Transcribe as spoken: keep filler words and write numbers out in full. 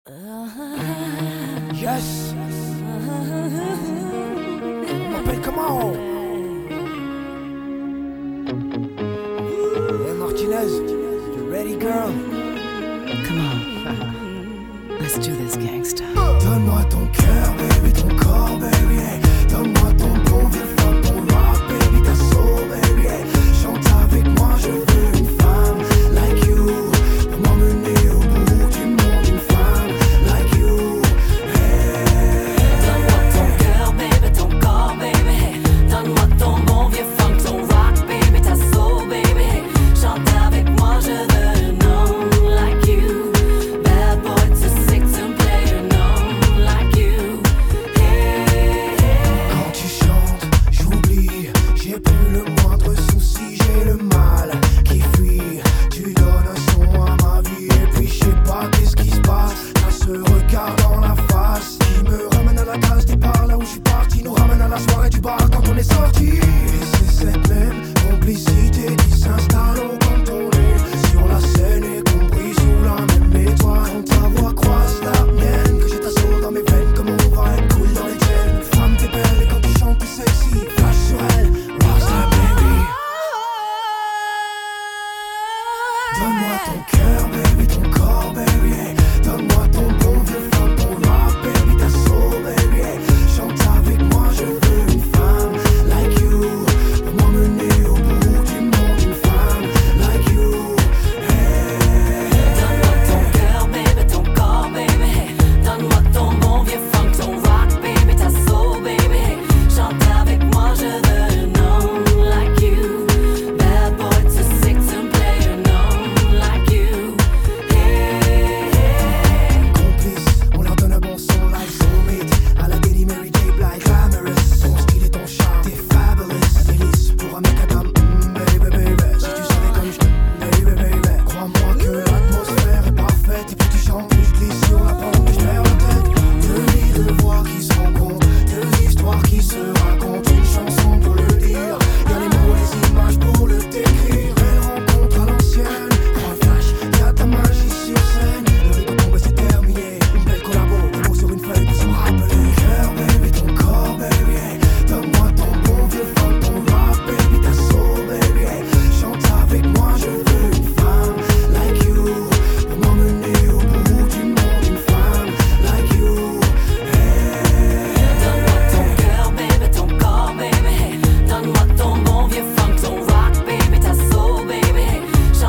Yes. On m'appelle comment? Hey Martinez, you ready girl? Come on. Let's do this gangsta. Donne-moi ton cœur, baby, ton corps, baby, hey. Donne-moi ton bon vieux funk, ton rock, baby, ta soul, baby, hey. Chante avec moi, je veux une femme like you, pour m'emmener au bout du monde, une femme like you, hey. Donne-moi ton cœur, baby, ton corps, baby, hey. Donne-moi ton bon vieux funk, ton rock, baby, ta soul, baby, hey. Chante avec moi, je veux un homme like you. Bad boy to sick to play un homme like you. Hey, hey. Quand tu chantes, j'oublie, j'ai plus le moindre souci, j'ai le mal qui fuit. Tu donnes un son à ma vie et puis je sais pas qu'est-ce qui se passe. T'as ce regard dans la face qui me ramène à la case départ, là où je suis parti, nous ramène à la soirée du bar quand on est sorti. Et c'est cette même complicité qui s'installe au quand on est sur la scène et compris sous la même étoile. Quand ta voix croise la